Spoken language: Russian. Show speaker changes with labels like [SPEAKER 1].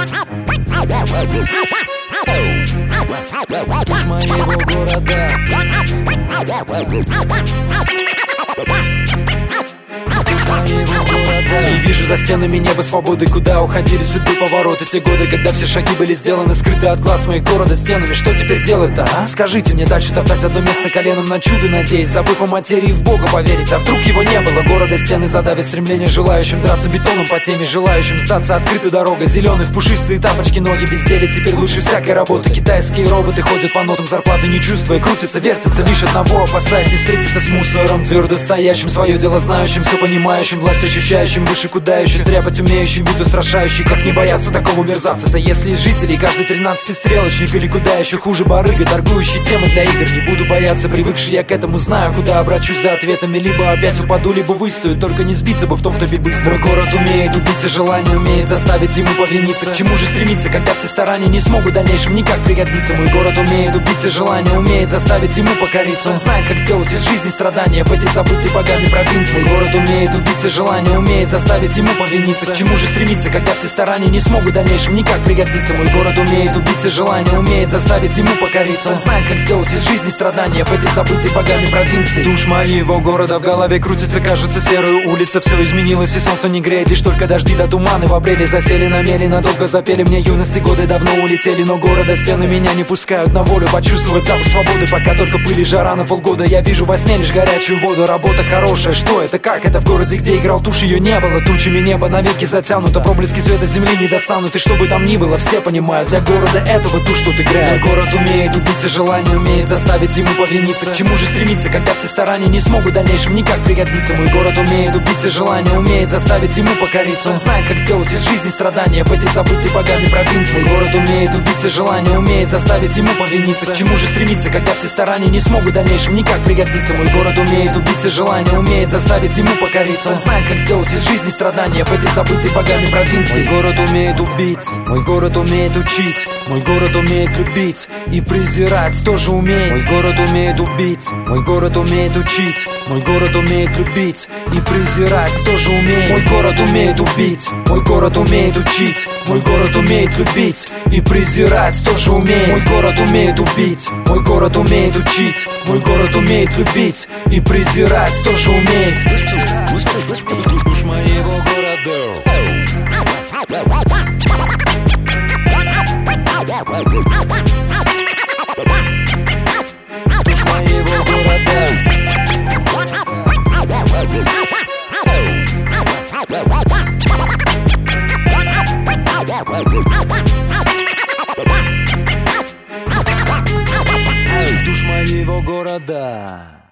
[SPEAKER 1] Душ моего города. Не вижу за стенами неба свободы, куда уходили судьбы, повороты. Те годы, когда все шаги были сделаны, скрыты от глаз моих города стенами. Что теперь делать-то, а? Скажите мне, дальше топтать одно место коленом на чудо, надеясь, забыв о материи, в Бога поверить. А вдруг его не было? Города стены задавят стремление желающим драться бетоном по теме, желающим сдаться. Открыта дорога, зеленый в пушистые тапочки, ноги безделия теперь лучше всякой работы. Китайские роботы ходят по нотам зарплаты, не чувствуя, крутятся, вертятся лишь одного, опасаясь не встретиться с мусором. Твердо стоящим, свое дело знающим, все понимающим, власть ощущающим, выше кудающий, стряпать умеющий, вид устрашающий. Как не бояться такого мерзавца-то, если из жителей каждый 13-й стрелочник, или куда еще хуже барыга, торгующий темы для игр. Не буду бояться, привыкший я к этому, знаю, куда обращусь за ответами. Либо опять упаду, либо выстою, только не сбиться бы в том, кто бит быстро. Город умеет убить, и желание умеет заставить ему повиниться. К чему же стремиться, когда все старания не смогут в дальнейшем никак пригодиться? Мой город умеет убить, и желание умеет заставить ему покориться. Он знает, как сделать из жизни страдания в этой забытой богами провинции. Мой город умеет убить, и желание умеет заставить ему повиниться. К чему же стремиться, когда все старания не смогут в дальнейшем никак пригодиться? Мой город умеет убить, и желание умеет заставить ему покориться. Он знает, как сделать из жизни страдания в этой забытой богами провинции. Душ моего города в голове крутится, кажется, серую улица. Все изменилось, и солнце не греет, лишь только дожди да туманы в апреле засели намеренно. Долго запели мне юности, годы давно улетели, но города стены меня не пускают на волю. Почувствовать запах свободы, пока только пыль и жара на полгода. Я вижу во сне лишь горячую воду, работа хорошая. Что это, как это в городе, где играл тушь, ее не было. Тучами небо навеки затянуто, проблески света земли не достанут. И что бы там ни было, все понимают, для города этого тушь тут играет. Мой город умеет убить, и желание умеет заставить ему повиниться. К чему же стремиться, когда все старания не смогут в дальнейшем никак пригодиться? Мой город умеет убить, и желание умеет заставить ему покориться. Он знает, как сделать из жизни страдания в этой забытой богами провинции. Мой город умеет убить, и желание умеет заставить ему повиниться. К чему же стремиться, когда все старания не смогут в дальнейшем никак пригодиться? Мой город умеет убить, и желание умеет заставить ему покориться. Он знает, как сделать из жизни страдания в этой забытой богами провинции. Мой город умеет убить, мой город умеет учить, мой город умеет любить и презирать тоже умеет. Мой город умеет убить, мой город умеет учить, мой город умеет любить и презирать тоже умеет. Мой город умеет убить, мой город умеет учить, мой город умеет любить и презирать тоже умеет. Мой город умеет убить, мой город умеет учить, мой город умеет любить и презирать тоже умеет. Душ моего города. Душ моего города. Душ моего города.